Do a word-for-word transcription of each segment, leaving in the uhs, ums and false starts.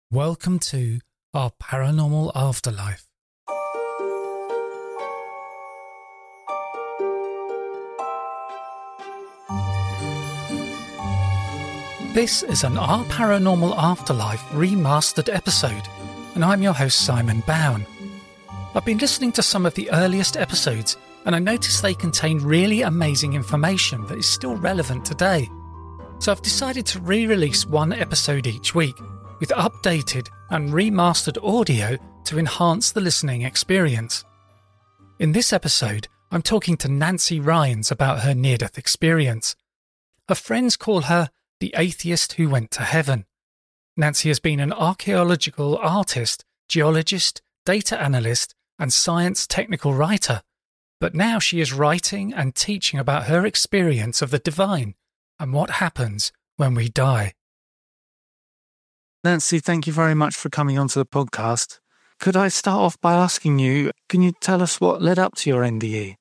Welcome to our paranormal afterlife. This is an Our Paranormal Afterlife remastered episode, and I'm your host Simon Bown. I've been listening to some of the earliest episodes, and I noticed they contain really amazing information that is still relevant today. So I've decided to re-release one episode each week, with updated and remastered audio to enhance the listening experience. In this episode, I'm talking to Nancy Rhines about her near-death experience. Her friends call her the atheist who went to heaven. Nancy has been an archaeological artist, geologist, data analyst, and science technical writer, but now she is writing and teaching about her experience of the divine and what happens when we die. Nancy, thank you very much for coming onto the podcast. Could I start off by asking you, can you tell us what led up to your N D E?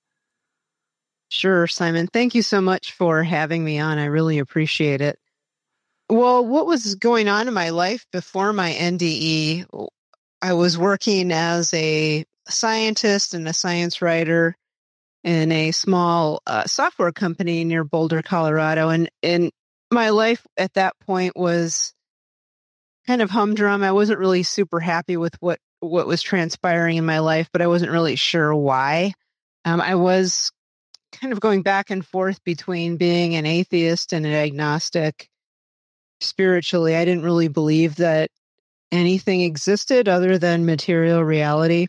Sure, Simon. Thank you so much for having me on. I really appreciate it. Well, what was going on in my life before my N D E? I was working as a scientist and a science writer in a small uh, software company near Boulder, Colorado. And, and my life at that point was kind of humdrum. I wasn't really super happy with what, what was transpiring in my life, but I wasn't really sure why. Um, I was kind of going back and forth between being an atheist and an agnostic. Spiritually, I didn't really believe that anything existed other than material reality.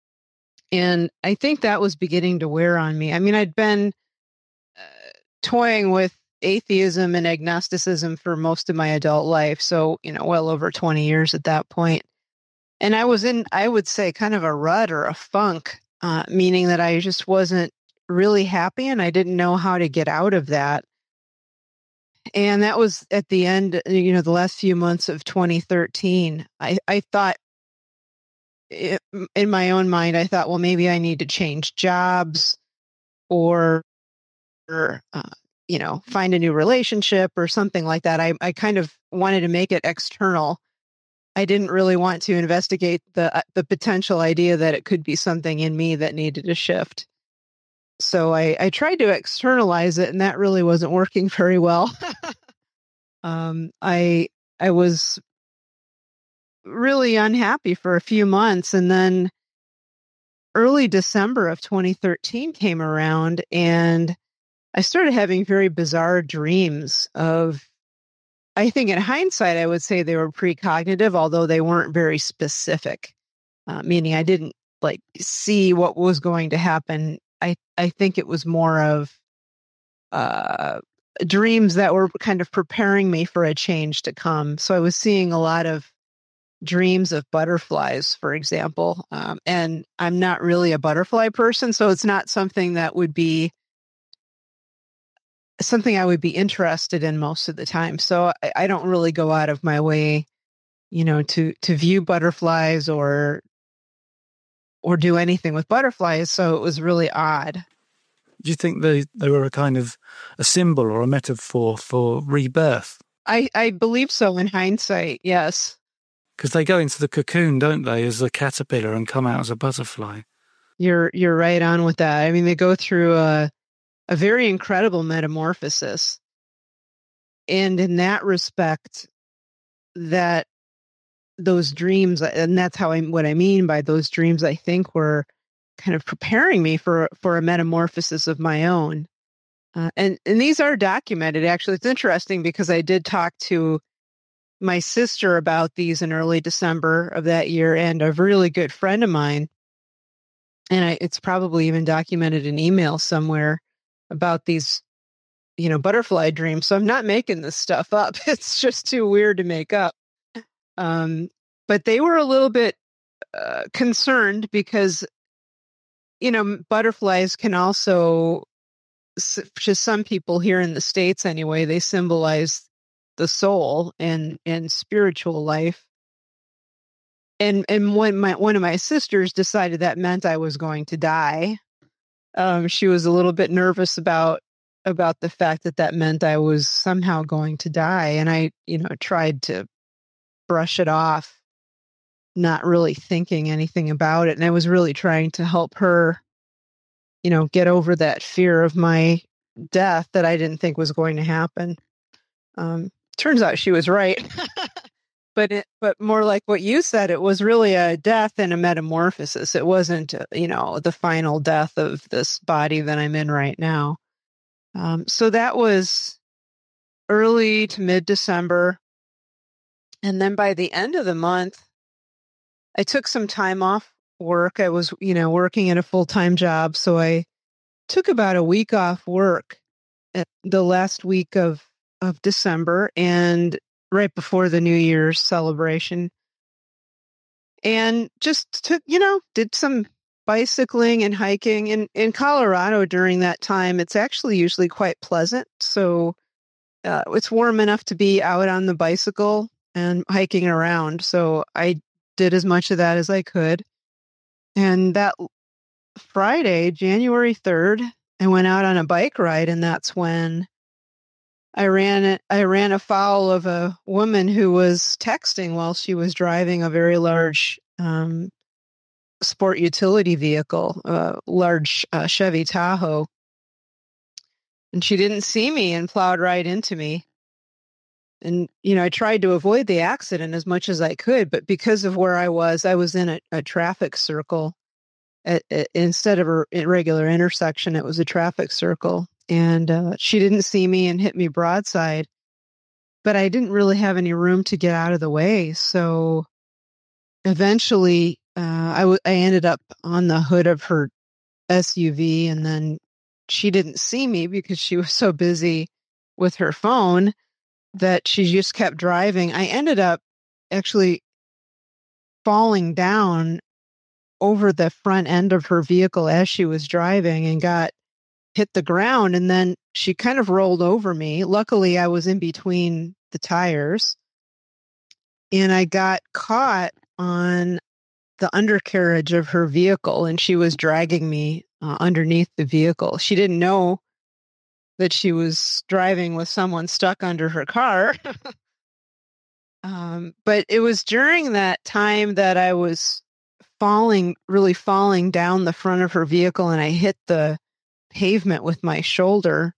And I think that was beginning to wear on me. I mean, I'd been uh, toying with atheism and agnosticism for most of my adult life. So, you know, well over twenty years at that point. And I was in, I would say, kind of a rut or a funk, uh, meaning that I just wasn't really happy and I didn't know how to get out of that. And that was at the end, you know, the last few months of twenty thirteen. I, I thought, it, in my own mind, I thought, well, maybe I need to change jobs or, or uh, you know, find a new relationship or something like that. I, I kind of wanted to make it external. I didn't really want to investigate the uh, the potential idea that it could be something in me that needed to shift. So I, I tried to externalize it, and that really wasn't working very well. um, I I was really unhappy for a few months, and then early December of twenty thirteen came around, and I started having very bizarre dreams of, I think in hindsight, I would say they were precognitive, although they weren't very specific, uh, meaning I didn't like see what was going to happen. I, I think it was more of uh, dreams that were kind of preparing me for a change to come. So I was seeing a lot of dreams of butterflies, for example, um, and I'm not really a butterfly person, so it's not something that would be something I would be interested in most of the time. So I, I don't really go out of my way, you know, to to view butterflies or or do anything with butterflies. So it was really odd. Do you think they, they were a kind of a symbol or a metaphor for rebirth? I, I believe so in hindsight, yes. Because they go into the cocoon, don't they, as a caterpillar and come out as a butterfly. You're you're right on with that. I mean, they go through a a very incredible metamorphosis. And in that respect, that those dreams, and that's how I what I mean by those dreams, I think were kind of preparing me for for a metamorphosis of my own. Uh, and and these are documented. Actually, it's interesting because I did talk to my sister about these in early December of that year, and a really good friend of mine. And I, it's probably even documented in email somewhere about these, you know, butterfly dreams. So I'm not making this stuff up. It's just too weird to make up. Um, but they were a little bit uh, concerned because, you know, butterflies can also, to some people here in the States anyway, they symbolize the soul and, and spiritual life. And and when my one of my sisters decided that meant I was going to die, um, she was a little bit nervous about about the fact that that meant I was somehow going to die. And I, you know, tried to brush it off. not really thinking anything about it. And I was really trying to help her, you know, get over that fear of my death that I didn't think was going to happen. Um, turns out she was right. But it, but more like what you said, it was really a death and a metamorphosis. It wasn't, uh, you know, the final death of this body that I'm in right now. Um, so that was early to mid-December. And then by the end of the month, I took some time off work. I was, you know, working at a full-time job. So I took about a week off work at the last week of, of December and right before the New Year's celebration. And just took, you know, did some bicycling and hiking. In, in Colorado during that time, it's actually usually quite pleasant. So uh, it's warm enough to be out on the bicycle and hiking around. So I did as much of that as I could. And that Friday, January third, I went out on a bike ride, and that's when I ran I ran afoul of a woman who was texting while she was driving a very large um, sport utility vehicle, a large uh, Chevy Tahoe. And she didn't see me and plowed right into me. And, you know, I tried to avoid the accident as much as I could, but because of where I was, I was in a, a traffic circle. At, at, instead of a regular intersection, it was a traffic circle. And uh, she didn't see me and hit me broadside. But I didn't really have any room to get out of the way. So eventually, uh, I, w- I ended up on the hood of her S U V. And then she didn't see me because she was so busy with her phone that she just kept driving. I ended up actually falling down over the front end of her vehicle as she was driving and got hit the ground. And then she kind of rolled over me. Luckily, I was in between the tires, and I got caught on the undercarriage of her vehicle, and she was dragging me uh, underneath the vehicle. She didn't know that she was driving with someone stuck under her car. um, but it was during that time that I was falling, really falling down the front of her vehicle, and I hit the pavement with my shoulder,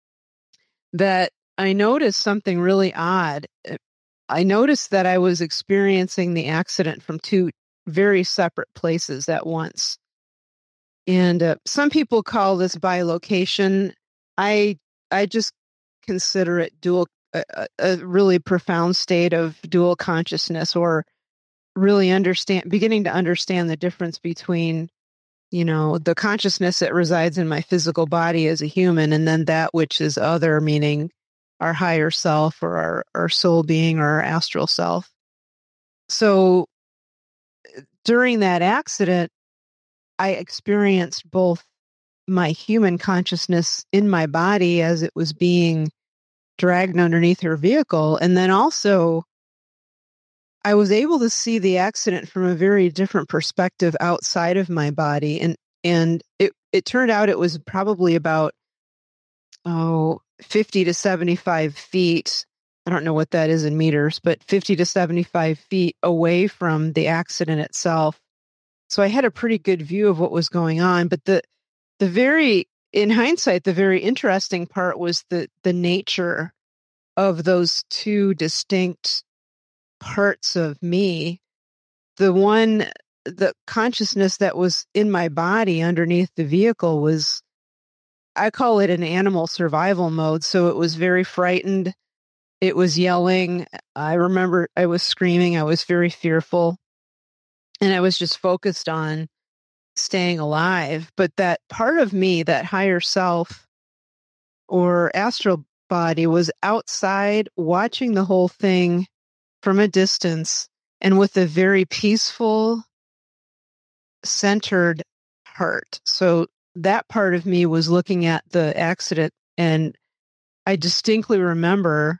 that I noticed something really odd. I noticed that I was experiencing the accident from two very separate places at once. And uh, some people call this bilocation. I I just consider it dual, a, a really profound state of dual consciousness, or really understand, beginning to understand the difference between, you know, the consciousness that resides in my physical body as a human, and then that which is other, meaning our higher self, or our, our soul being, or our astral self. So during that accident, I experienced both my human consciousness in my body as it was being dragged underneath her vehicle. And then also, I was able to see the accident from a very different perspective outside of my body. And, and it, it turned out it was probably about, oh, fifty to seventy-five feet. I don't know what that is in meters, but fifty to seventy-five feet away from the accident itself. So I had a pretty good view of what was going on. But the, the very, in hindsight, the very interesting part was the, the nature of those two distinct parts of me. The one, the consciousness that was in my body underneath the vehicle was, I call it an animal survival mode. So it was very frightened. It was yelling. I remember I was screaming. I was very fearful. And I was just focused on staying alive. But that part of me, that higher self or astral body, was outside watching the whole thing from a distance, and with a very peaceful, centered heart. So that part of me was looking at the accident, and I distinctly remember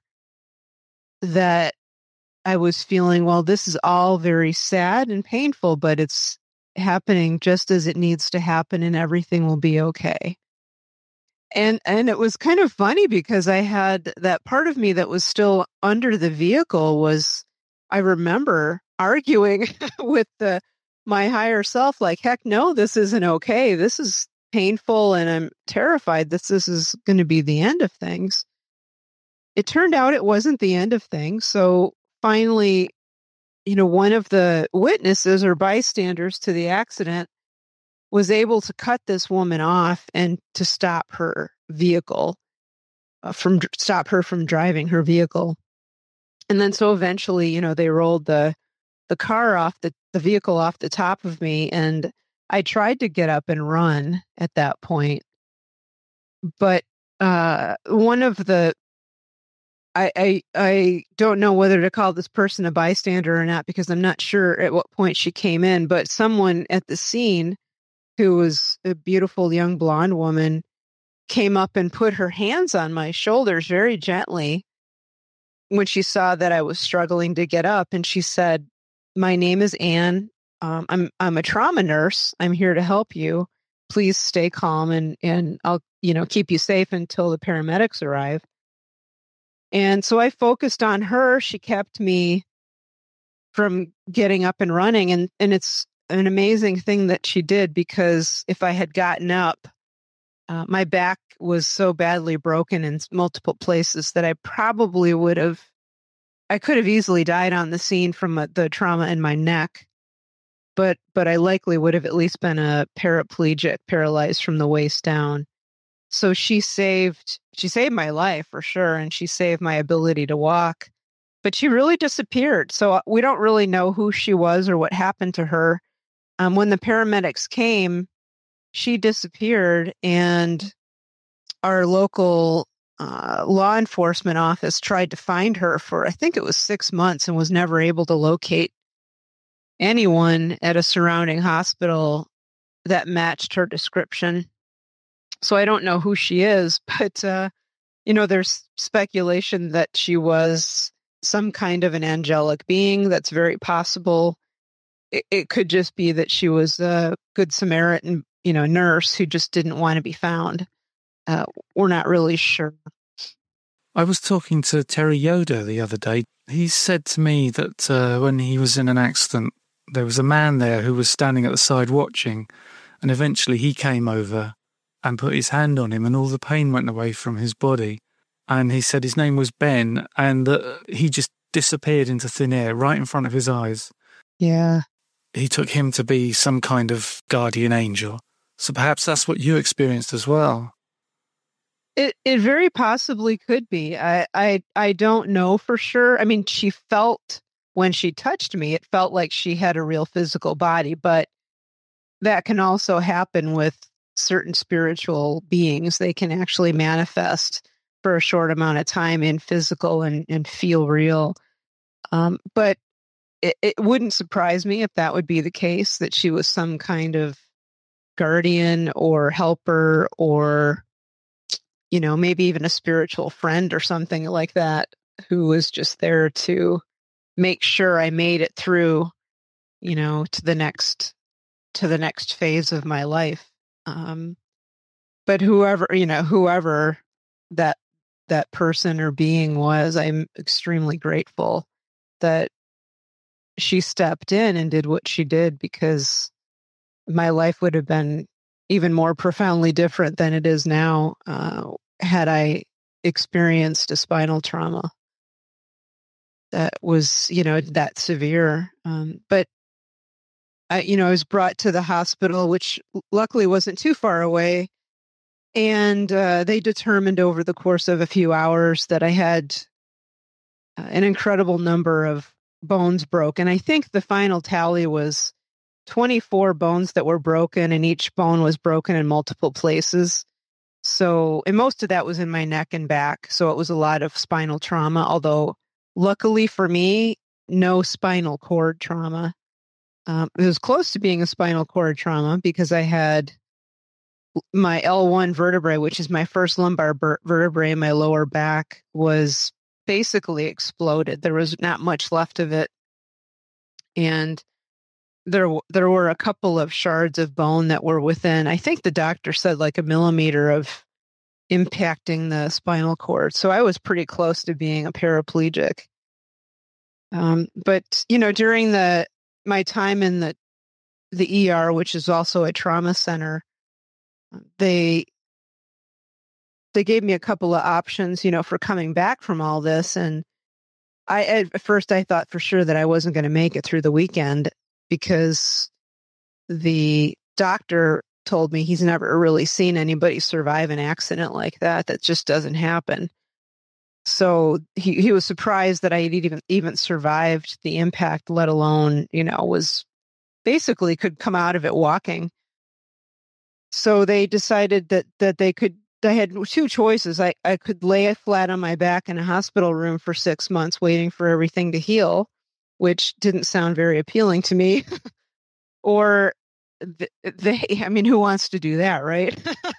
that I was feeling, well, this is all very sad and painful, but it's happening just as it needs to happen, and everything will be okay. And and it was kind of funny because I had that part of me that was still under the vehicle was, I remember arguing with the my higher self, like, heck no, this isn't okay. This is painful, and I'm terrified that this is going to be the end of things. It turned out it wasn't the end of things. So finally, you know, one of the witnesses or bystanders to the accident was able to cut this woman off and to stop her vehicle uh, from stop her from driving her vehicle. And then so eventually, you know, they rolled the the car off the, the vehicle off the top of me. And I tried to get up and run at that point. But uh, one of the, I, I, I don't know whether to call this person a bystander or not, because I'm not sure at what point she came in, but someone at the scene who was a beautiful young blonde woman came up and put her hands on my shoulders very gently when she saw that I was struggling to get up. And she said, "My name is Anne. Um, I'm I'm a trauma nurse. I'm here to help you. Please stay calm, and and I'll you know keep you safe until the paramedics arrive." And so I focused on her. She kept me from getting up and running, and and it's an amazing thing that she did, because if I had gotten up, uh, my back was so badly broken in multiple places that I probably would have. I could have easily died on the scene from uh, the trauma in my neck, but but I likely would have at least been a paraplegic, paralyzed from the waist down. So she saved she saved my life for sure, and she saved my ability to walk. But she really disappeared. So we don't really know who she was or what happened to her. Um, when the paramedics came, she disappeared, and our local Uh, law enforcement office tried to find her for, I think it was six months and was never able to locate anyone at a surrounding hospital that matched her description. So I don't know who she is, but, uh, you know, there's speculation that she was some kind of an angelic being. That's very possible. It, it could just be that she was a Good Samaritan, you know, nurse who just didn't want to be found. Uh, we're not really sure. I was talking to Terry Yoder the other day. He said to me that uh, when he was in an accident, there was a man there who was standing at the side watching, and eventually he came over and put his hand on him, and all the pain went away from his body. And he said his name was Ben, and that he just disappeared into thin air right in front of his eyes. Yeah. He took him to be some kind of guardian angel. So perhaps that's what you experienced as well. It it very possibly could be. I, I I don't know for sure. I mean, she felt, when she touched me, it felt like she had a real physical body, but that can also happen with certain spiritual beings. They can actually manifest for a short amount of time in physical and, and feel real. Um, but it, it wouldn't surprise me if that would be the case, that she was some kind of guardian or helper, or you know, maybe even a spiritual friend or something like that, who was just there to make sure I made it through, you know, to the next, to the next phase of my life. Um, but whoever, you know, whoever that, that person or being was, I'm extremely grateful that she stepped in and did what she did, because my life would have been even more profoundly different than it is now, uh, had I experienced a spinal trauma that was, you know, that severe. Um, but I, you know, I was brought to the hospital, which luckily wasn't too far away. And uh, they determined over the course of a few hours that I had uh, an incredible number of bones broken. I think the final tally was twenty-four bones that were broken, and each bone was broken in multiple places. So, and most of that was in my neck and back. So it was a lot of spinal trauma, although luckily for me, no spinal cord trauma. Um, it was close to being a spinal cord trauma, because I had my L one vertebrae, which is my first lumbar ber- vertebrae in my lower back, was basically exploded. There was not much left of it. And there there were a couple of shards of bone that were within, I think the doctor said, like a millimeter of impacting the spinal cord. So I was pretty close to being a paraplegic. Um, but, you know, during the my time in the, the E R, which is also a trauma center, they they gave me a couple of options, you know, for coming back from all this. And I at first I thought for sure that I wasn't going to make it through the weekend because the doctor told me he's never really seen anybody survive an accident like that. That just doesn't happen. So he, he was surprised that I had even even survived the impact, let alone, you know, was basically could come out of it walking. So they decided that that they could, they had two choices. I, I could lay flat on my back in a hospital room for six months waiting for everything to heal, which didn't sound very appealing to me. Or th- they, I mean, who wants to do that, right?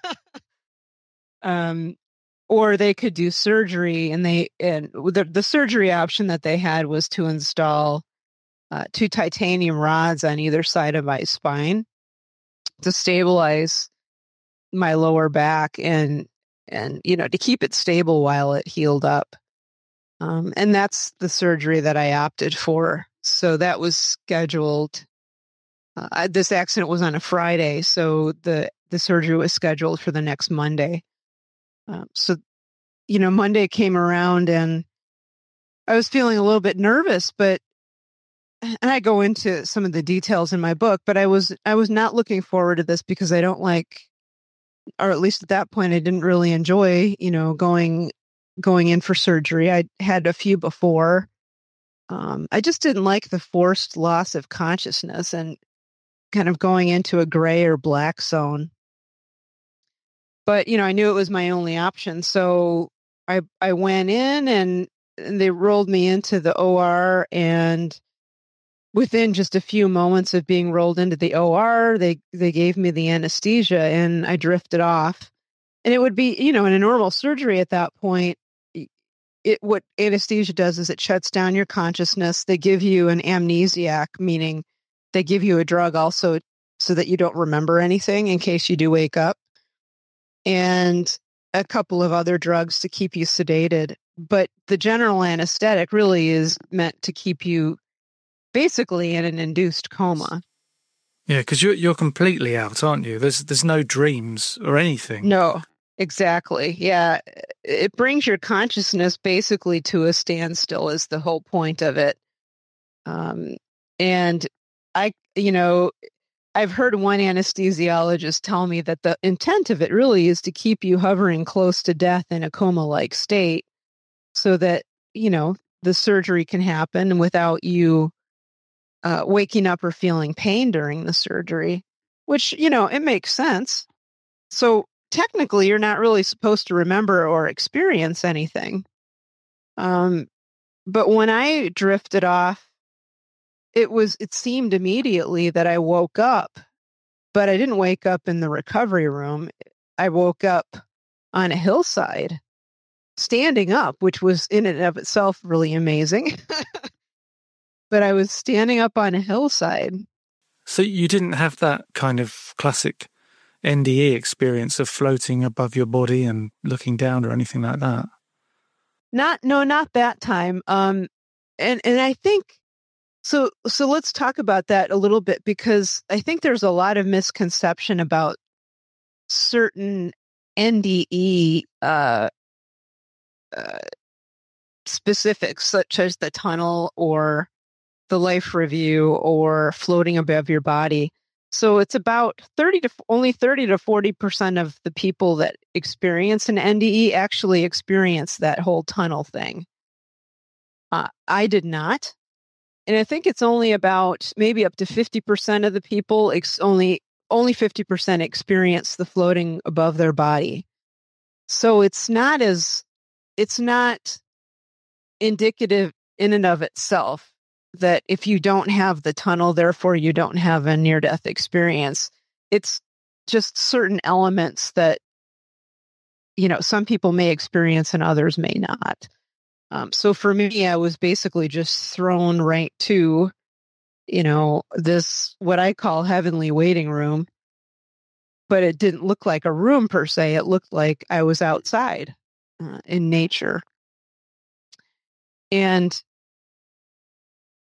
um, or they could do surgery, and they and the, the surgery option that they had was to install uh, two titanium rods on either side of my spine to stabilize my lower back and and you know to keep it stable while it healed up. Um, and that's the surgery that I opted for. So that was scheduled. Uh, this accident was on a Friday, so the the surgery was scheduled for the next Monday. Um, so, you know, Monday came around and I was feeling a little bit nervous, but and I go into some of the details in my book, but I was I was not looking forward to this because I don't like, or at least at that point, I didn't really enjoy, you know, going going in for surgery. I had a few before. Um, I just didn't like the forced loss of consciousness and kind of going into a gray or black zone. But, you know, I knew it was my only option. So I I went in and, and they rolled me into the O R, and within just a few moments of being rolled into the O R, they, they gave me the anesthesia and I drifted off. And it would be, you know, in a normal surgery at that point, it what anesthesia does is it shuts down your consciousness. They give you an amnesiac, meaning they give you a drug also so that you don't remember anything in case you do wake up, and a couple of other drugs to keep you sedated. But the general anesthetic really is meant to keep you basically in an induced coma. Yeah, because you're you're completely out, aren't you? There's there's no dreams or anything. No, exactly. Yeah, it brings your consciousness basically to a standstill is the whole point of it. Um, and I, you know, I've heard one anesthesiologist tell me that the intent of it really is to keep you hovering close to death in a coma-like state so that, you know, the surgery can happen without you uh, waking up or feeling pain during the surgery, which, you know, it makes sense. So technically, you're not really supposed to remember or experience anything. Um, but when I drifted off, it was, it seemed immediately that I woke up, but I didn't wake up in the recovery room. I woke up on a hillside, standing up, which was in and of itself really amazing. But I was standing up on a hillside. So you didn't have that kind of classic N D E experience of floating above your body and looking down or anything like that? Not, no, not that time. Um, and, and I think, so, so let's talk about that a little bit, because I think there's a lot of misconception about certain N D E, uh, uh, specifics, such as the tunnel or the life review or floating above your body. So it's about thirty to only thirty to forty percent of the people that experience an N D E actually experience that whole tunnel thing. Uh, I did not. And I think it's only about maybe up to fifty percent of the people, ex- only, only fifty percent experience the floating above their body. So it's not as, it's not indicative in and of itself that if you don't have the tunnel, therefore you don't have a near-death experience. It's just certain elements that, you know, some people may experience and others may not. Um, so for me, I was basically just thrown right to, you know, this, what I call heavenly waiting room, but it didn't look like a room per se. It looked like I was outside uh, in nature. And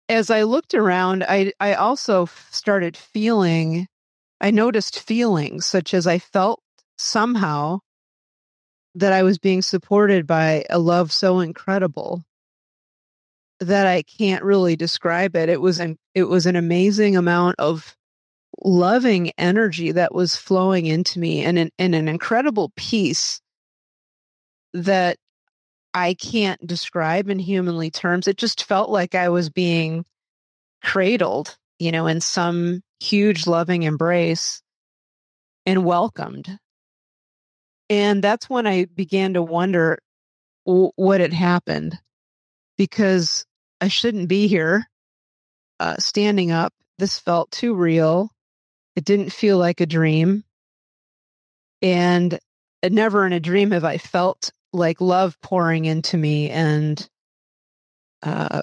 as I looked around, I, I also started feeling, I noticed feelings such as I felt somehow that I was being supported by a love so incredible that I can't really describe it. It was an, it was an amazing amount of loving energy that was flowing into me, and an, and an incredible peace that I can't describe in humanly terms. It just felt like I was being cradled, you know, in some huge loving embrace and welcomed. And that's when I began to wonder w- what had happened, because I shouldn't be here uh, standing up. This felt too real. It didn't feel like a dream. And never in a dream have I felt like love pouring into me and, uh,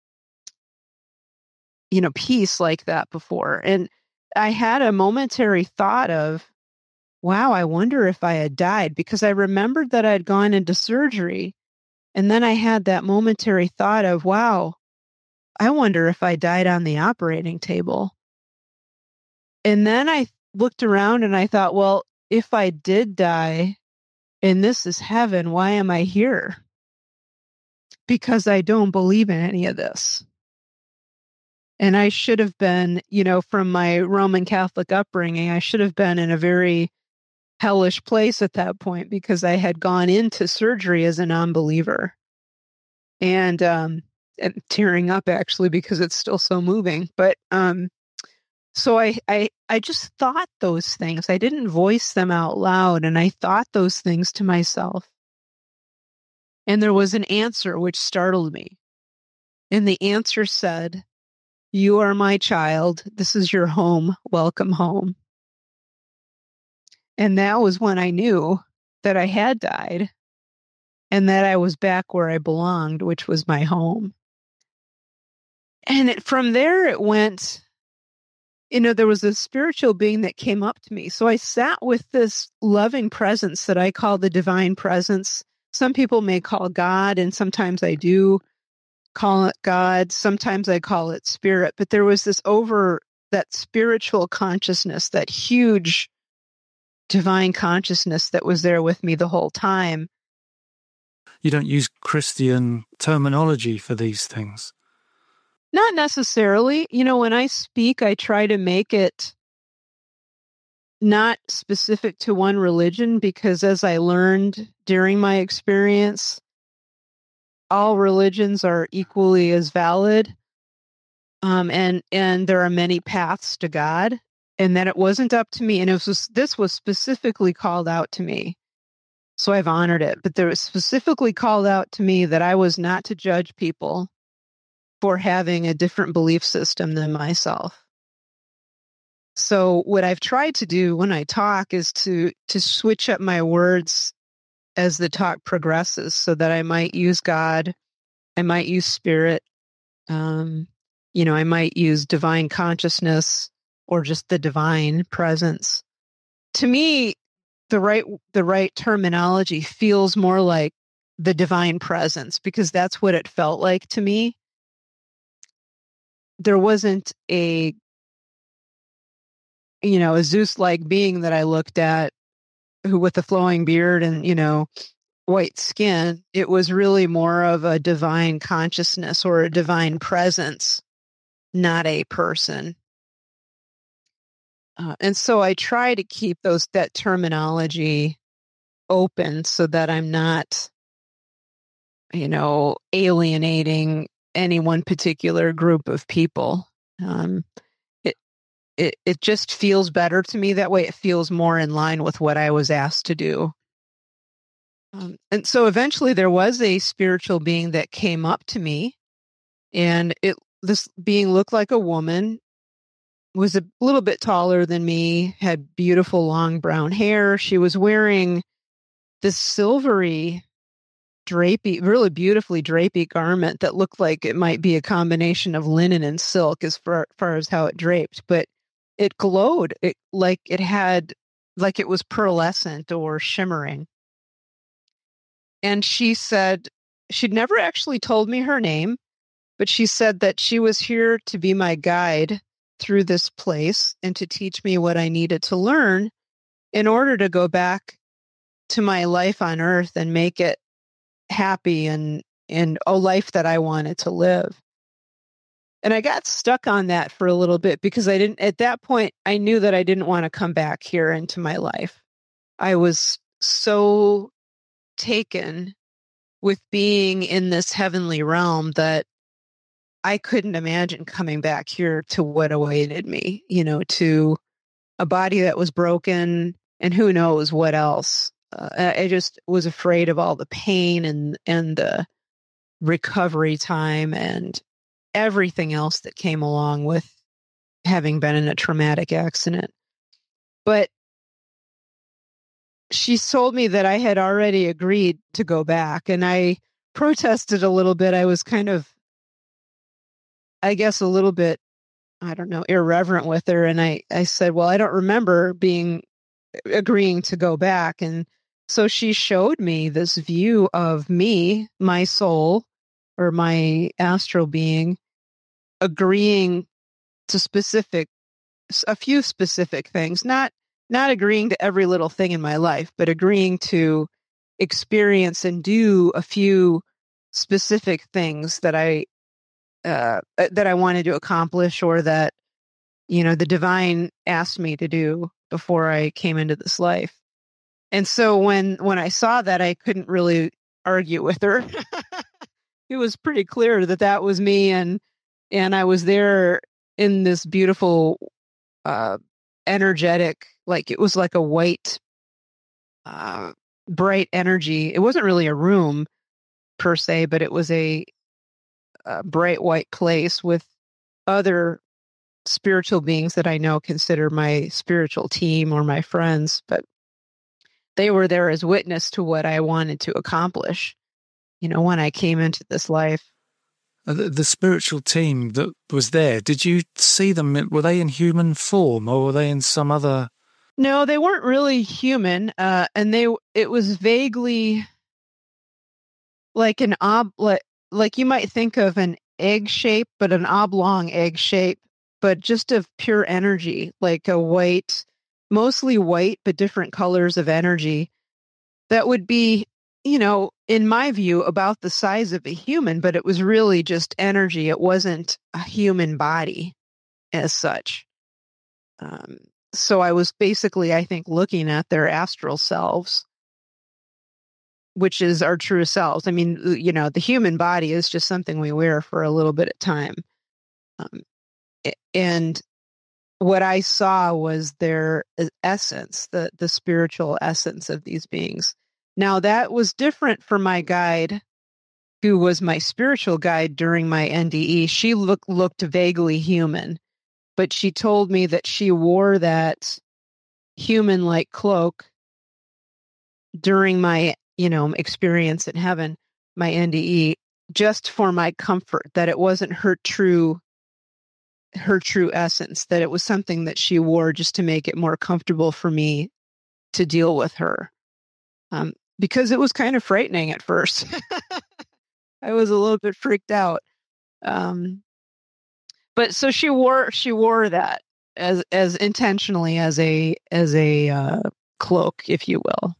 you know, peace like that before. And I had a momentary thought of, wow, I wonder if I had died, because I remembered that I'd gone into surgery. And then I had that momentary thought of, wow, I wonder if I died on the operating table. And then I looked around and I thought, well, if I did die and this is heaven, why am I here? Because I don't believe in any of this. And I should have been, you know, from my Roman Catholic upbringing, I should have been in a very hellish place at that point, because I had gone into surgery as a non-believer. And, um, and tearing up actually, because it's still so moving. But, um, so I, I, I just thought those things. I didn't voice them out loud, and I thought those things to myself. And there was an answer which startled me. And the answer said, "You are my child. This is your home. Welcome home." And that was when I knew that I had died and that I was back where I belonged, which was my home. And it, from there, it went, you know, there was a spiritual being that came up to me. So I sat with this loving presence that I call the divine presence. Some people may call God, and sometimes I do call it God. Sometimes I call it spirit. But there was this over that spiritual consciousness, that huge divine consciousness that was there with me the whole time. You don't use Christian terminology for these things? Not necessarily. You know, when I speak, I try to make it not specific to one religion, because as I learned during my experience, all religions are equally as valid. Um, and, and there are many paths to God, and that it wasn't up to me. And it was, this was specifically called out to me. So I've honored it. But there was specifically called out to me that I was not to judge people for having a different belief system than myself. So what I've tried to do when I talk is to to switch up my words as the talk progresses, so that I might use God, I might use spirit, um, you know, I might use divine consciousness, or just the divine presence. To me, the right the right terminology feels more like the divine presence, because that's what it felt like to me. There wasn't a, you know, a Zeus-like being that I looked at, who with a flowing beard and, you know, white skin. It was really more of a divine consciousness or a divine presence, not a person. Uh, and so I try to keep those that terminology open, so that I'm not, you know, alienating any one particular group of people. Um, it, it, it just feels better to me that way. It feels more in line with what I was asked to do. Um, and so eventually there was a spiritual being that came up to me, and it, this being looked like a woman, was a little bit taller than me, had beautiful long brown hair. She was wearing this silvery drapey, really beautifully drapey garment that looked like it might be a combination of linen and silk as far, far as how it draped, but it glowed it like it had, like it was pearlescent or shimmering. And she said, she'd never actually told me her name, but she said that she was here to be my guide through this place and to teach me what I needed to learn in order to go back to my life on earth and make it happy and, and a life that I wanted to live. And I got stuck on that for a little bit because I didn't, at that point, I knew that I didn't want to come back here into my life. I was so taken with being in this heavenly realm that I couldn't imagine coming back here to what awaited me, you know, to a body that was broken and who knows what else. Uh, I just was afraid of all the pain and, and the recovery time and everything else that came along with having been in a traumatic accident. But she told me that I had already agreed to go back, and I protested a little bit. I was kind of, I guess, a little bit, I don't know, irreverent with her. And I, I said, well, I don't remember being agreeing to go back. And so she showed me this view of me, my soul, or my astral being, agreeing to specific, a few specific things, not, not agreeing to every little thing in my life, but agreeing to experience and do a few specific things that I, uh, that I wanted to accomplish, or that, you know, the divine asked me to do before I came into this life. And so when, when I saw that, I couldn't really argue with her. It was pretty clear that that was me. And, and I was there in this beautiful, uh, energetic, like it was like a white, uh, bright energy. It wasn't really a room per se, but it was a, a bright white place with other spiritual beings that I know consider my spiritual team or my friends, but they were there as witness to what I wanted to accomplish, you know, when I came into this life. The, the spiritual team that was there, did you see them? Were they in human form, or were they in some other? No, they weren't really human. Uh, and they, it was vaguely like an ob, like, like you might think of an egg shape, but an oblong egg shape, but just of pure energy, like a white, mostly white, but different colors of energy that would be, you know, in my view, about the size of a human, but it was really just energy. It wasn't a human body as such. Um, so I was basically, I think, looking at their astral selves, which is our true selves. I mean, you know, the human body is just something we wear for a little bit of time. Um, and what I saw was their essence, the, the spiritual essence of these beings. Now, that was different for my guide, who was my spiritual guide during my N D E. She look, looked vaguely human, but she told me that she wore that human-like cloak during my, you know, experience in heaven, my N D E, just for my comfort, that it wasn't her true, her true essence, that it was something that she wore just to make it more comfortable for me to deal with her. Um, because it was kind of frightening at first. I was a little bit freaked out. Um, but so she wore, she wore that as, as intentionally as a, as a, uh, cloak, if you will.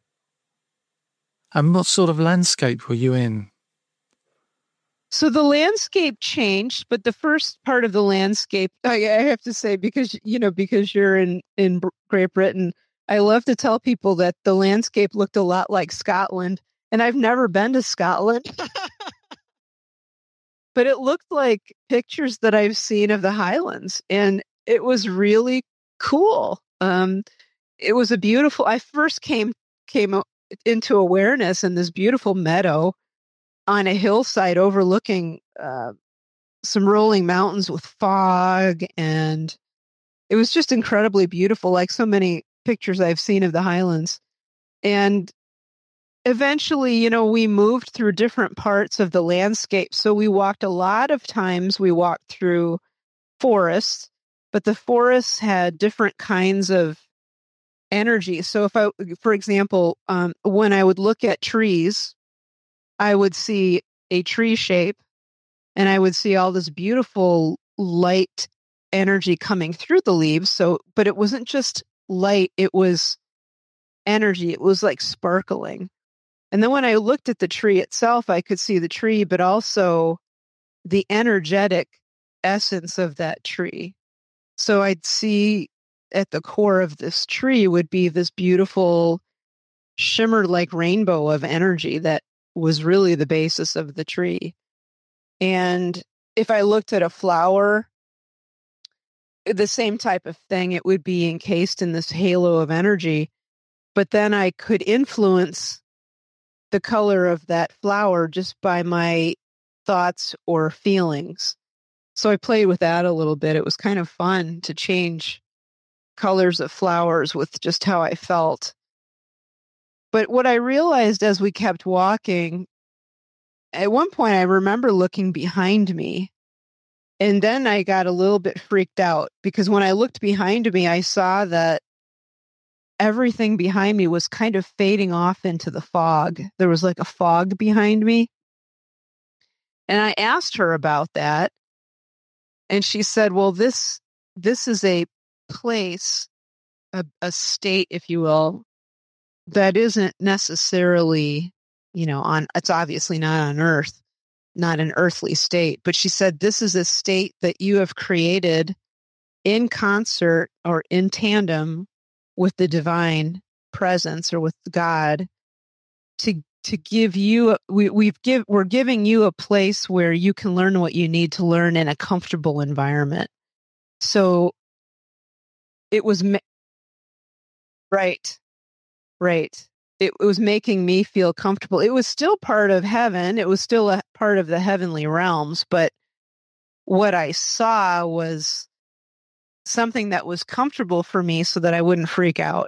And what sort of landscape were you in? So the landscape changed, but the first part of the landscape, I, I have to say, because, you know, because you're in, in Great Britain, I love to tell people that the landscape looked a lot like Scotland, and I've never been to Scotland. But it looked like pictures that I've seen of the Highlands, and it was really cool. Um, it was a beautiful, I first came, came into awareness in this beautiful meadow on a hillside overlooking, uh, some rolling mountains with fog. And it was just incredibly beautiful, like so many pictures I've seen of the Highlands. And eventually, you know, we moved through different parts of the landscape. So we walked a lot of times, we walked through forests, but the forests had different kinds of energy. So if I, for example, um, when I would look at trees, I would see a tree shape and I would see all this beautiful light energy coming through the leaves. So, but it wasn't just light, it was energy. It was like sparkling. And then when I looked at the tree itself, I could see the tree, but also the energetic essence of that tree. So I'd see at the core of this tree would be this beautiful shimmer like rainbow of energy that was really the basis of the tree. And if I looked at a flower, the same type of thing, it would be encased in this halo of energy. But then I could influence the color of that flower just by my thoughts or feelings. So I played with that a little bit. It was kind of fun to change colors of flowers with just how I felt. But what I realized as we kept walking, at one point I remember looking behind me, and then I got a little bit freaked out because when I looked behind me, I saw that everything behind me was kind of fading off into the fog. There was like a fog behind me. And I asked her about that. And she said, well, this this is a place, a, a state, if you will, that isn't necessarily, you know, on, it's obviously not on Earth, not an earthly state. But she said, this is a state that you have created in concert or in tandem with the divine presence or with God to to give you we we've give we're giving you a place where you can learn what you need to learn in a comfortable environment. So it was ma- right right it, it was making me feel comfortable. It was still part of heaven, it was still a part of the heavenly realms, but what I saw was something that was comfortable for me so that I wouldn't freak out.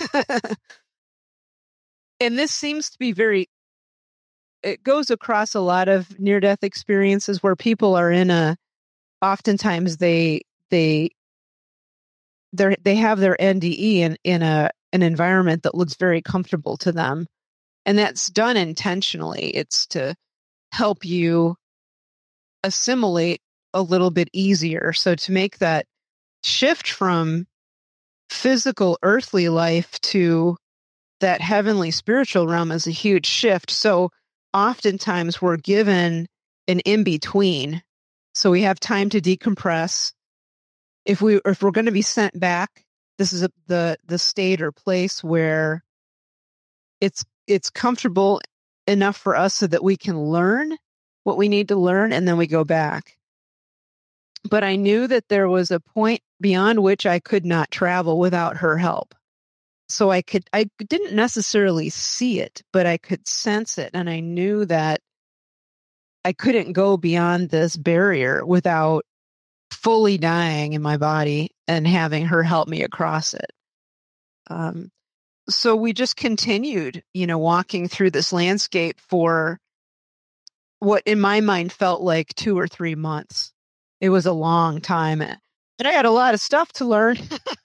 And this seems to be very, it goes across a lot of near-death experiences where people are in a, oftentimes they, they, they they have their N D E in, in a, an environment that looks very comfortable to them. And that's done intentionally. It's to help you assimilate a little bit easier. So to make that shift from physical earthly life to that heavenly spiritual realm is a huge shift. So oftentimes we're given an in-between. So we have time to decompress. If we if we're going to be sent back, this is a, the the state or place where it's it's comfortable enough for us so that we can learn what we need to learn, and then we go back. But I knew that there was a point beyond which I could not travel without her help. So I could, I didn't necessarily see it, but I could sense it. And I knew that I couldn't go beyond this barrier without fully dying in my body and having her help me across it. Um, so we just continued, you know, walking through this landscape for what in my mind felt like two or three months. It was a long time. And I had a lot of stuff to learn.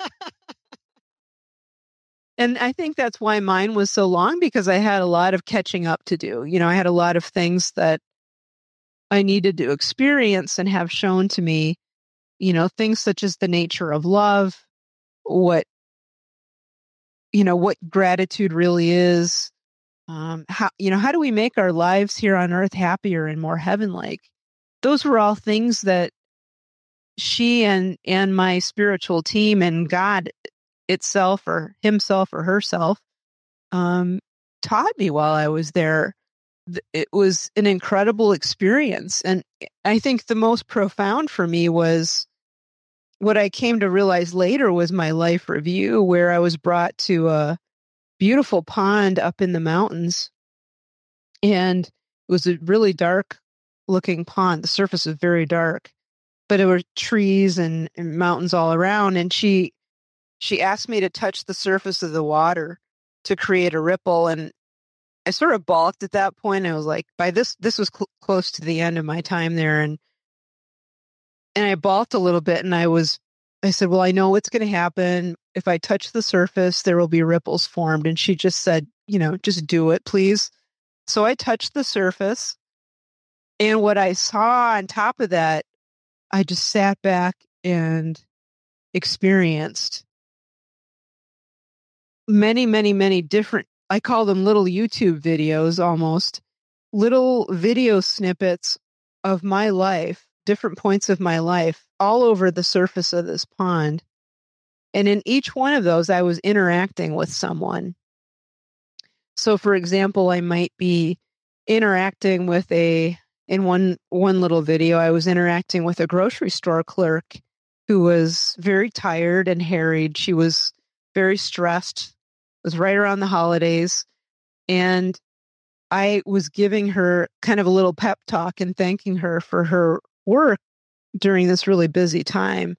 And I think that's why mine was so long, because I had a lot of catching up to do. You know, I had a lot of things that I needed to experience and have shown to me, you know, things such as the nature of love, what, you know, what gratitude really is, um, how, you know, how do we make our lives here on earth happier and more heaven-like? Those were all things that she and, and my spiritual team and God itself or himself or herself um, taught me while I was there. It was an incredible experience. And I think the most profound for me was what I came to realize later was my life review, where I was brought to a beautiful pond up in the mountains. And it was a really dark looking pond. The surface was very dark, but there were trees and, and mountains all around. And she She asked me to touch the surface of the water to create a ripple. And I sort of balked at that point. I was like, by this, this was cl- close to the end of my time there. And, and I balked a little bit, and I was, I said, well, I know what's going to happen. If I touch the surface, there will be ripples formed. And she just said, you know, just do it, please. So I touched the surface, And what I saw on top of that, I just sat back and experienced many, many, many different, I call them little YouTube videos almost, little video snippets of my life, different points of my life, all over the surface of this pond. And in each one of those, I was interacting with someone. So, for example, I might be interacting with a, in one, one little video, I was interacting with a grocery store clerk who was very tired and harried. She was very stressed. It was right around the holidays. And I was giving her kind of a little pep talk and thanking her for her work during this really busy time.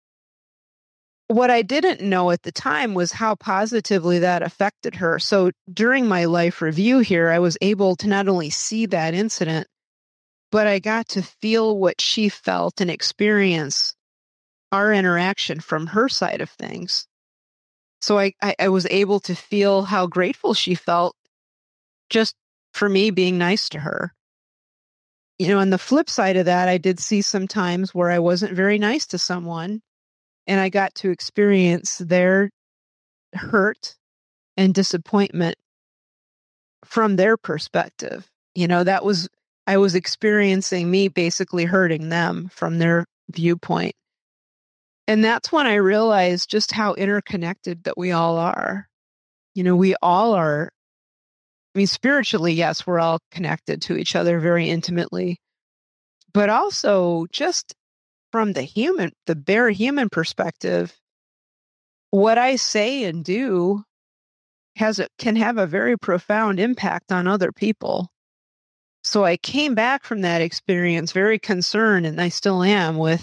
What I didn't know at the time was how positively that affected her. So during my life review here, I was able to not only see that incident, but I got to feel what she felt and experience our interaction from her side of things. So I, I, I was able to feel how grateful she felt just for me being nice to her. You know, on the flip side of that, I did see some times where I wasn't very nice to someone, and I got to experience their hurt and disappointment from their perspective. You know, that was, I was experiencing me basically hurting them from their viewpoint. And that's when I realized just how interconnected that we all are. You know, we all are, I mean, spiritually, yes, we're all connected to each other very intimately, but also just from the human, the bare human perspective, what I say and do has a, can have a very profound impact on other people. So I came back from that experience very concerned, and I still am, with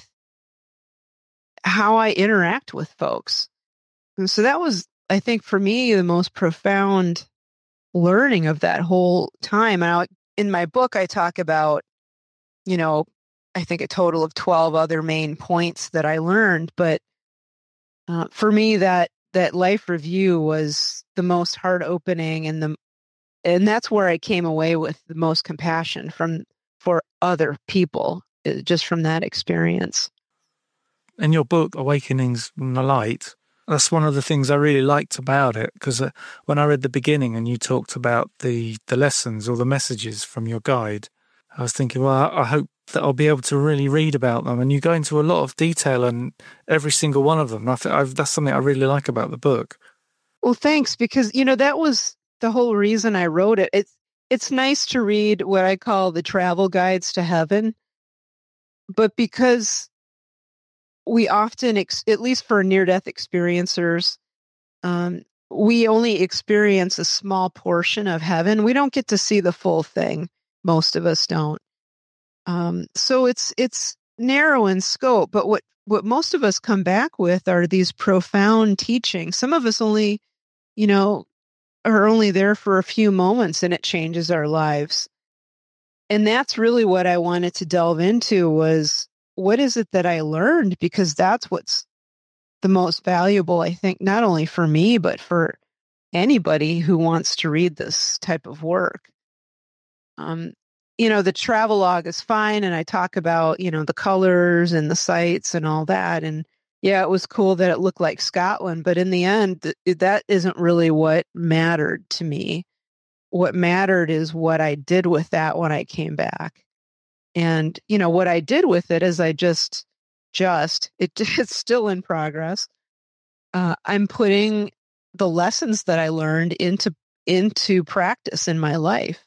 how I interact with folks. And so that was, I think, for me, the most profound learning of that whole time. And I, in my book, I talk about, you know, I think a total of twelve other main points that I learned. But uh, for me, that that life review was the most heart opening, and the and that's where I came away with the most compassion from for other people, just from that experience. In your book, Awakenings from the Light, that's one of the things I really liked about it, because uh, when I read the beginning and you talked about the, the lessons or the messages from your guide, I was thinking, well, I, I hope that I'll be able to really read about them. And you go into a lot of detail on every single one of them. I think I've, that's something I really like about the book. Well, thanks, because, you know, that was the whole reason I wrote it. It's, it's nice to read what I call the travel guides to heaven, but because we often, ex- at least for near-death experiencers, um, we only experience a small portion of heaven. We don't get to see the full thing. Most of us don't. Um, so it's it's narrow in scope. But what, what most of us come back with are these profound teachings. Some of us only, you know, are only there for a few moments, and it changes our lives. And that's really what I wanted to delve into, was what is it that I learned? Because that's what's the most valuable, I think, not only for me, but for anybody who wants to read this type of work. Um, you know, the travelogue is fine, and I talk about, you know, the colors and the sights and all that. And yeah, it was cool that it looked like Scotland, but in the end, th- that isn't really what mattered to me. What mattered is what I did with that when I came back. And, you know, what I did with it is I just, just, it, it's still in progress. Uh, I'm putting the lessons that I learned into, into practice in my life.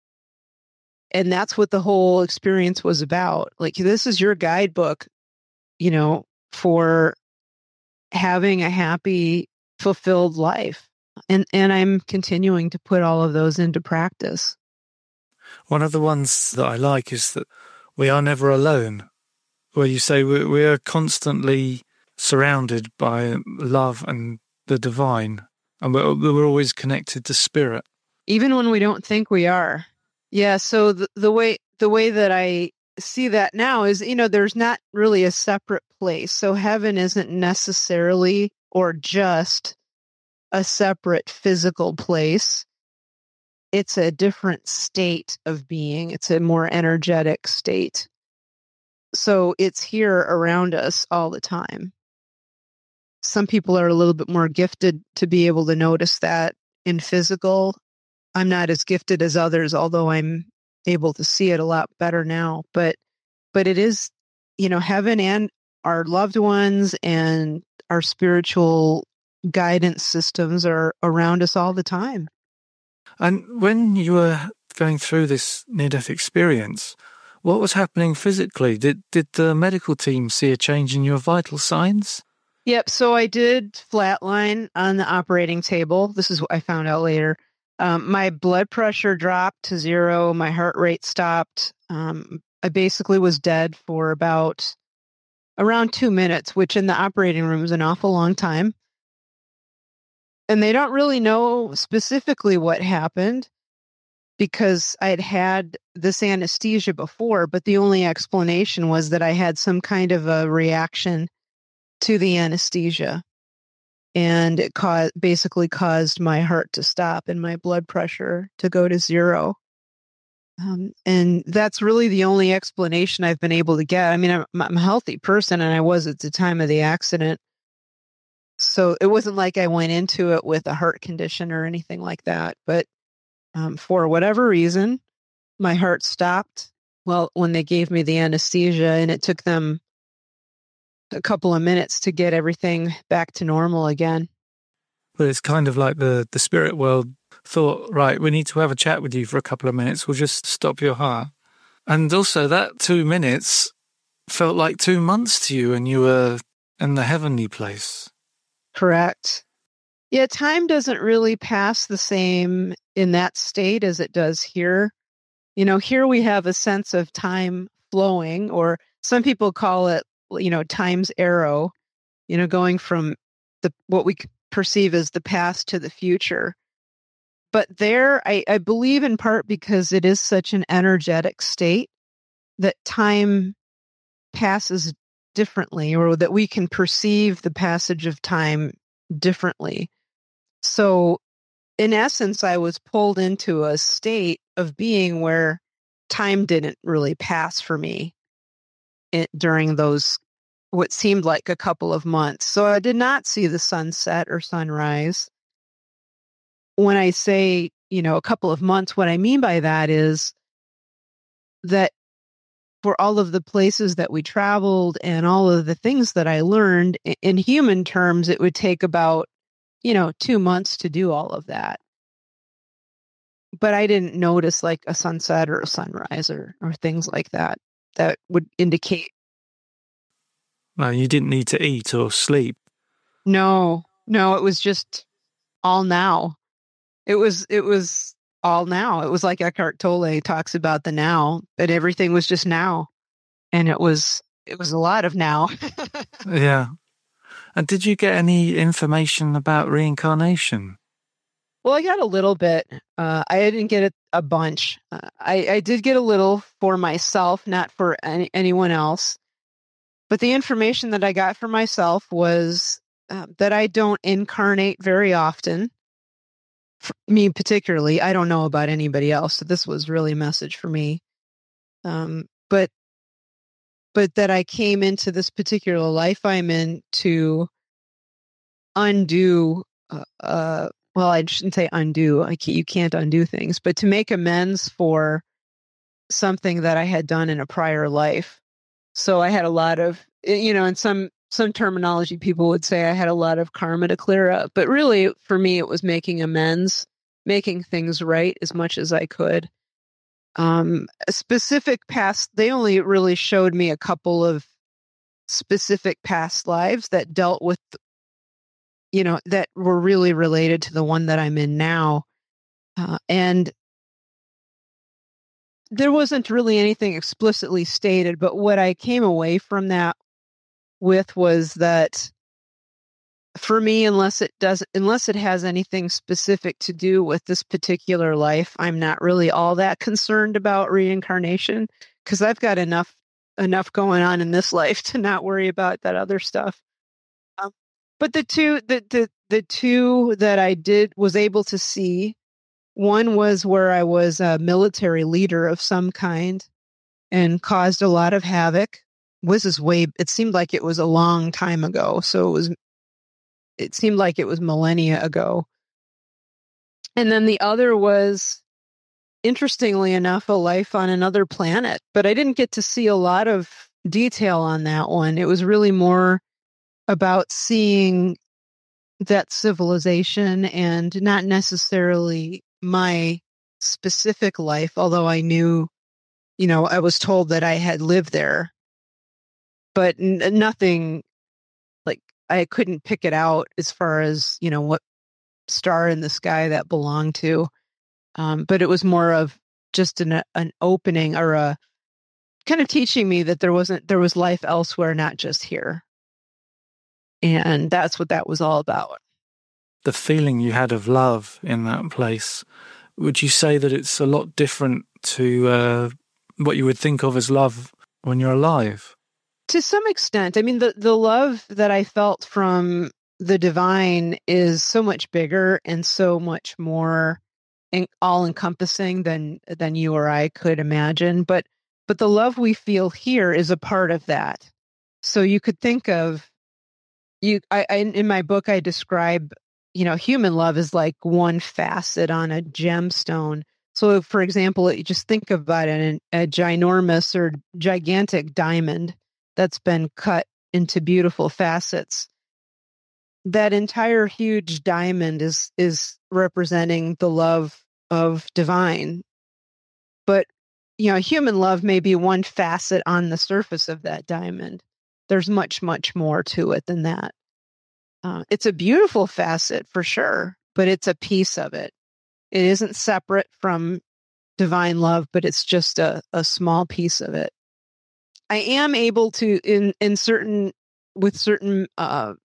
And that's what the whole experience was about. Like, this is your guidebook, you know, for having a happy, fulfilled life. And, and I'm continuing to put all of those into practice. One of the ones that I like is that we are never alone, where you say we, we are constantly surrounded by love and the divine, and we're, we're always connected to spirit. Even when we don't think we are. Yeah, so the, the way the way that I see that now is, you know, there's not really a separate place. So heaven isn't necessarily or just a separate physical place. it's a different state of being. It's a more energetic state. So it's here around us all the time. Some people are a little bit more gifted to be able to notice that in physical. I'm not as gifted as others, although I'm able to see it a lot better now. But but it is, you know, heaven and our loved ones and our spiritual guidance systems are around us all the time. And when you were going through this near-death experience, what was happening physically? Did did the medical team see a change in your vital signs? Yep. So I did flatline on the operating table. This is what I found out later. Um, my blood pressure dropped to zero. My heart rate stopped. Um, I basically was dead for about around two minutes, which in the operating room is an awful long time. And they don't really know specifically what happened because I had had this anesthesia before, but the only explanation was that I had some kind of a reaction to the anesthesia. And it caused, basically caused my heart to stop and my blood pressure to go to zero. Um, and that's really the only explanation I've been able to get. I mean, I'm, I'm a healthy person, and I was at the time of the accident. So it wasn't like I went into it with a heart condition or anything like that. But um, for whatever reason, my heart stopped. Well, when they gave me the anesthesia, and it took them a couple of minutes to get everything back to normal again. But it's kind of like the, the spirit world thought, right, we need to have a chat with you for a couple of minutes. We'll just stop your heart. And also that two minutes felt like two months to you, and you were in the heavenly place. Correct. Yeah, time doesn't really pass the same in that state as it does here. You know, here we have a sense of time flowing, or some people call it, you know, time's arrow, you know, going from the what we perceive as the past to the future. But there, I, I believe in part because it is such an energetic state that time passes differently, or that we can perceive the passage of time differently. So in essence, I was pulled into a state of being where time didn't really pass for me it, during those, what seemed like a couple of months. So I did not see the sunset or sunrise. When I say, you know, a couple of months, what I mean by that is that for all of the places that we traveled and all of the things that I learned, in human terms, it would take about, you know, two months to do all of that. But I didn't notice like a sunset or a sunrise or, or things like that that would indicate. No, you didn't need to eat or sleep. No, no, it was just all now. It was, it was all now. It was like Eckhart Tolle talks about the now, but everything was just now. And it was, it was a lot of now. Yeah. And did you get any information about reincarnation? Well, I got a little bit. Uh, I didn't get a, a bunch. Uh, I, I did get a little for myself, not for any, anyone else. But the information that I got for myself was uh, that I don't incarnate very often. For me particularly, I don't know about anybody else. So this was really a message for me. Um, but but that I came into this particular life I'm in to undo. Uh, uh, well, I shouldn't say undo. I can't, you can't undo things, but to make amends for something that I had done in a prior life. So I had a lot of, you know, in some some terminology, people would say I had a lot of karma to clear up. But really, for me, it was making amends, making things right as much as I could. Um, a specific past, they only really showed me a couple of specific past lives that dealt with, you know, that were really related to the one that I'm in now. Uh, and there wasn't really anything explicitly stated, but what I came away from that with was that for me, unless it does, unless it has anything specific to do with this particular life, I'm not really all that concerned about reincarnation because I've got enough enough going on in this life to not worry about that other stuff. Um, but the two, the, the the two that I did was able to see One was where I was a military leader of some kind and caused a lot of havoc. This is way, it seemed like it was a long time ago. So it was, it seemed like it was millennia ago. And then the other was, interestingly enough, a life on another planet. But I didn't get to see a lot of detail on that one. It was really more about seeing that civilization and not necessarily my specific life, although I knew, you know, I was told that I had lived there, but n- nothing like I couldn't pick it out as far as, you know, what star in the sky that belonged to. Um, but it was more of just an, an opening or a kind of teaching me that there wasn't, there was life elsewhere, not just here. And that's what that was all about. The feeling you had of love in that place, would you say that it's a lot different to uh, what you would think of as love when you're alive? To some extent. I mean, the, the love that I felt from the divine is so much bigger and so much more in, all-encompassing than than you or I could imagine. But but the love we feel here is a part of that. So you could think of you. I, I in my book I describe, you know, human love is like one facet on a gemstone. So, for example, you just think about it, a ginormous or gigantic diamond that's been cut into beautiful facets. That entire huge diamond is is representing the love of divine. But, you know, human love may be one facet on the surface of that diamond. There's much, much more to it than that. Uh, it's a beautiful facet for sure, but it's a piece of it. It isn't separate from divine love, but it's just a, a small piece of it. I am able to, in, in certain, with certain uh,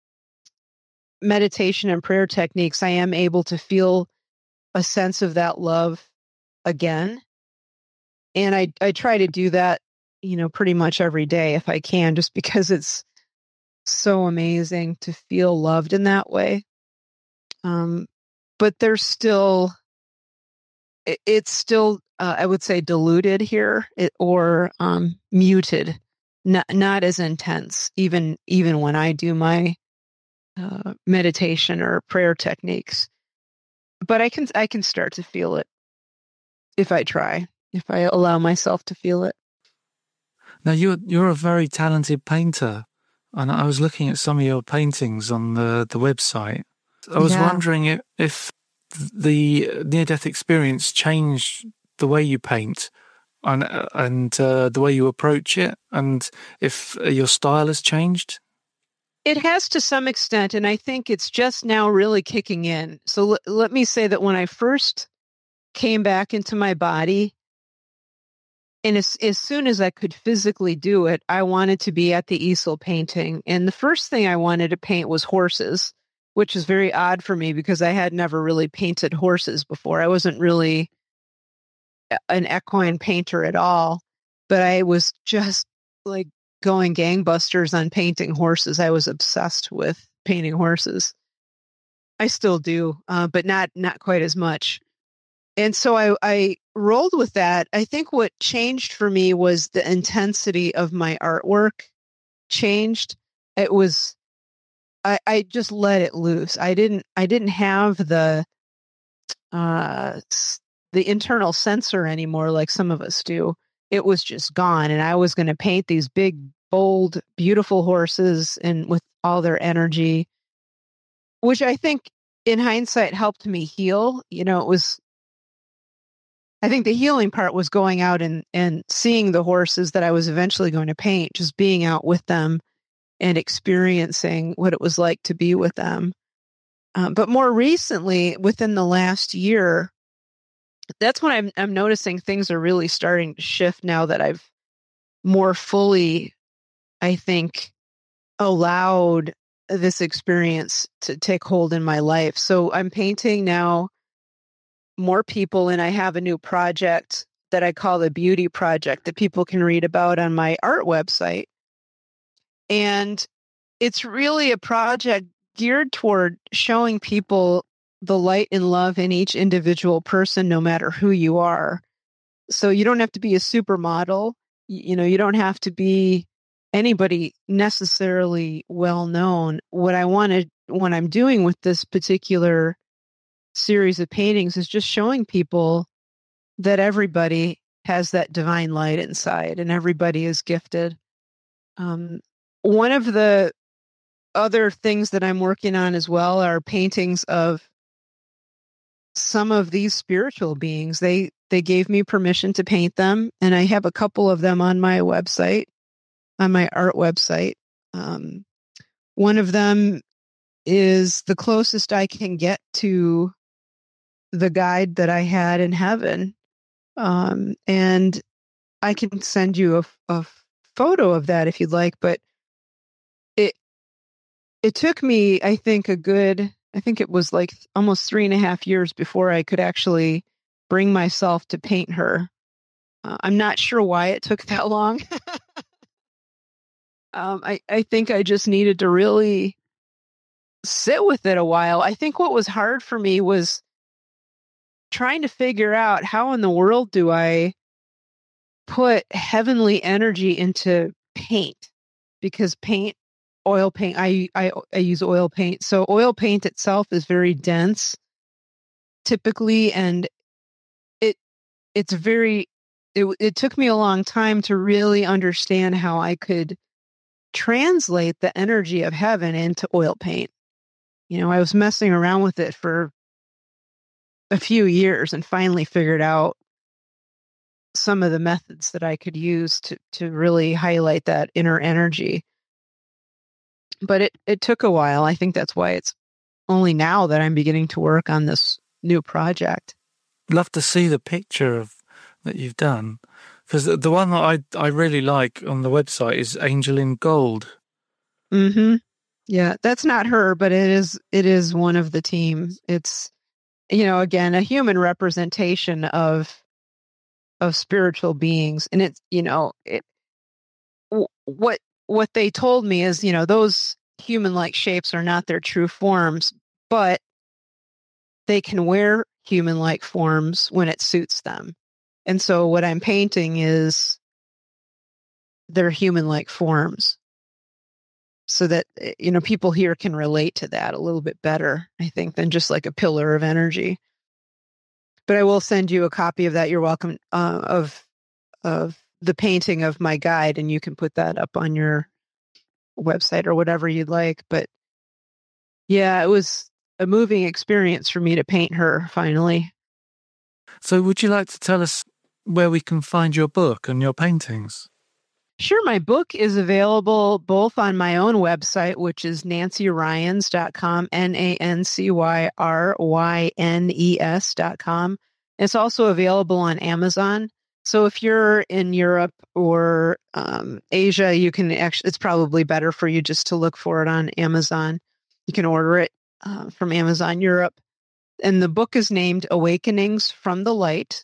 meditation and prayer techniques, I am able to feel a sense of that love again. And I, I try to do that, you know, pretty much every day if I can, just because it's so amazing to feel loved in that way. Um, but there's still, it, it's still, uh, I would say, diluted here it, or um, muted, not not as intense. Even even when I do my uh, meditation or prayer techniques, but I can I can start to feel it if I try, if I allow myself to feel it. Now, you're you're a very talented painter, and I was looking at some of your paintings on the, the website. I was Yeah. wondering if, if the near-death experience changed the way you paint and and uh, the way you approach it, and if your style has changed. It has to some extent, and I think it's just now really kicking in. So l- let me say that when I first came back into my body, and as, as soon as I could physically do it, I wanted to be at the easel painting. And the first thing I wanted to paint was horses, which is very odd for me because I had never really painted horses before. I wasn't really an equine painter at all, but I was just like going gangbusters on painting horses. I was obsessed with painting horses. I still do, uh, but not not quite as much. And so I, I rolled with that. I think what changed for me was the intensity of my artwork changed. It was I, I just let it loose. I didn't I didn't have the uh, the internal censor anymore like some of us do. It was just gone, and I was going to paint these big, bold, beautiful horses and with all their energy, which I think in hindsight helped me heal. You know, it was, I think the healing part was going out and, and seeing the horses that I was eventually going to paint, just being out with them and experiencing what it was like to be with them. Um, but more recently, within the last year, that's when I'm, I'm noticing things are really starting to shift now that I've more fully, I think, allowed this experience to take hold in my life. So I'm painting now more people, and I have a new project that I call the Beauty Project that people can read about on my art website. And it's really a project geared toward showing people the light and love in each individual person, no matter who you are. So you don't have to be a supermodel. You, you know, you don't have to be anybody necessarily well known. What I wanted, what I'm doing with this particular series of paintings is just showing people that everybody has that divine light inside and everybody is gifted. Um, one of the other things that I'm working on as well are paintings of some of these spiritual beings. They they gave me permission to paint them, and I have a couple of them on my website, on my art website. Um, one of them is the closest I can get to the guide that I had in heaven. Um, and I can send you a, a photo of that if you'd like, but it, it took me, I think a good, I think it was like almost three and a half years before I could actually bring myself to paint her. Uh, I'm not sure why it took that long. um, I, I think I just needed to really sit with it a while. I think what was hard for me was trying to figure out how in the world do I put heavenly energy into paint, because paint, oil paint, I, I, I use oil paint. So oil paint itself is very dense typically. And it, it's very, it, it took me a long time to really understand how I could translate the energy of heaven into oil paint. You know, I was messing around with it for a few years and finally figured out some of the methods that I could use to, to really highlight that inner energy. But it, it took a while. I think that's why it's only now that I'm beginning to work on this new project. Love to see the picture of that you've done, because the, the one that I, I really like on the website is Angel in Gold. Mm-hmm. Yeah, that's not her, but it is it is one of the team. It's, you know, again, a human representation of of spiritual beings. And it's, you know, it, what, what they told me is, you know, those human-like shapes are not their true forms, but they can wear human-like forms when it suits them. And so what I'm painting is their human-like forms, so that, you know, people here can relate to that a little bit better, I think, than just like a pillar of energy. But I will send you a copy of that. You're welcome, uh, of of the painting of my guide, and you can put that up on your website or whatever you'd like. But yeah, it was a moving experience for me to paint her finally. So would you like to tell us where we can find your book and your paintings? Sure. My book is available both on my own website, which is nancy ryans dot com, N A N C Y R Y N E S dot com. It's also available on Amazon. So if you're in Europe or um, Asia, you can actually, it's probably better for you just to look for it on Amazon. You can order it uh, from Amazon Europe. And the book is named Awakenings from the Light.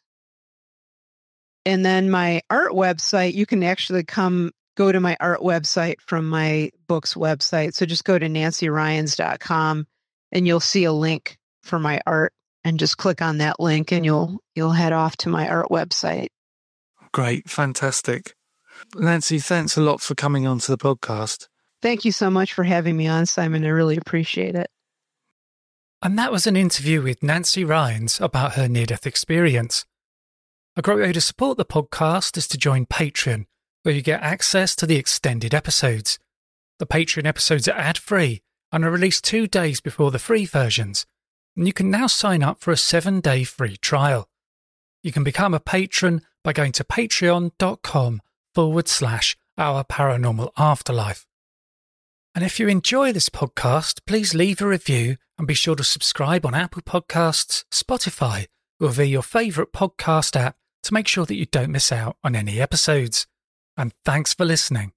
And then my art website, you can actually come go to my art website from my book's website. So just go to nancy ryans dot com and you'll see a link for my art, and just click on that link and you'll you'll head off to my art website. Great. Fantastic. Nancy, thanks a lot for coming on to the podcast. Thank you so much for having me on, Simon. I really appreciate it. And that was an interview with Nancy Ryans about her near-death experience. A great way to support the podcast is to join Patreon, where you get access to the extended episodes. The Patreon episodes are ad-free and are released two days before the free versions, and you can now sign up for a seven-day free trial. You can become a patron by going to patreon.com forward slash our paranormal afterlife. And if you enjoy this podcast, please leave a review and be sure to subscribe on Apple Podcasts, Spotify, or via your favourite podcast app to make sure that you don't miss out on any episodes. And thanks for listening.